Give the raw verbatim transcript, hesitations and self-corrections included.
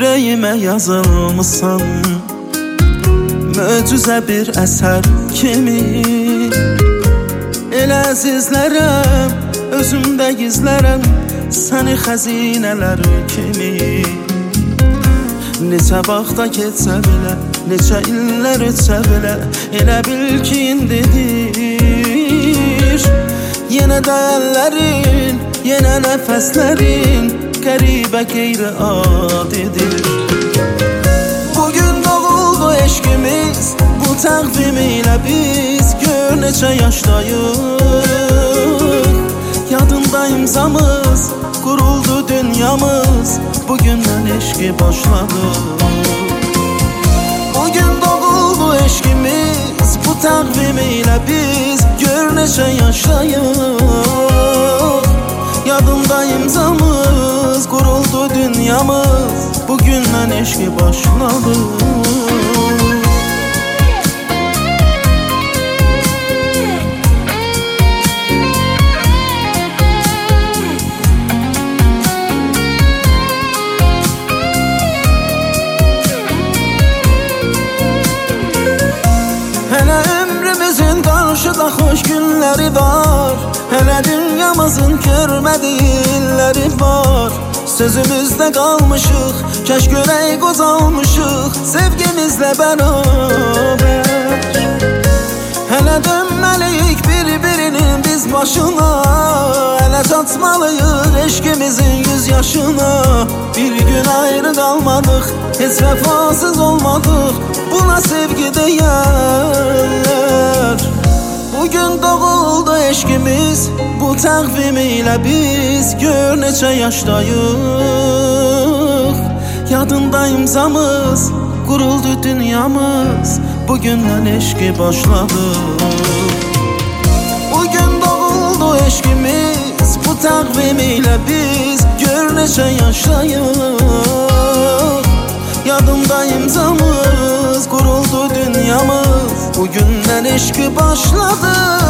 Ürəyimə yazılmışsan, möcüzə bir əsər kimi. Elə əzizlərəm, özümdə gizlərəm səni xəzinələr kimi. Neçə vaxta keçsə belə, neçə illər ötsə belə, elə bil ki indidir. Yenə də əllərin, yenə nəfəslərin qəribə qeyri-adidir. Bugün doğuldu eşqimiz, bu təqvim ilə biz gör neçə yaşdayıq. Yadında imzamız, quruldu dünyamız, bugündən eşqi başladı. Bugün doğuldu eşqimiz, bu təqvim ilə biz gör neçə yaşdayıq. Yadında imzamız, quruldu dünyamız, bugündən eşqi başladı. Hələ ömrümüzün qarşıda xoş günləri var, hələ dünyamızın görmədiyi illəri var. Sözümüzdə qalmışıq, kəş görək qozalmışıq sevgimizlə bərabər. Hələ dönməliyik bir-birinin biz başına, hələ çatmalıyıq eşqimizin yüz yaşına. Bir gün ayrı qalmadıq, heç vəfasız olmadıq, buna sevgi deyərlər. Bugün doğuldu eşqimiz, bu təqvim ilə biz gör neçə yaşdayıq. Yadında imzamız, quruldu dünyamız, bugündən eşqi başladı. Bugün doğuldu eşqimiz, bu təqvim ilə biz gör neçə yaşdayıq. Yadında imzamız, quruldu dünyamız, bugündən eşqi başladı.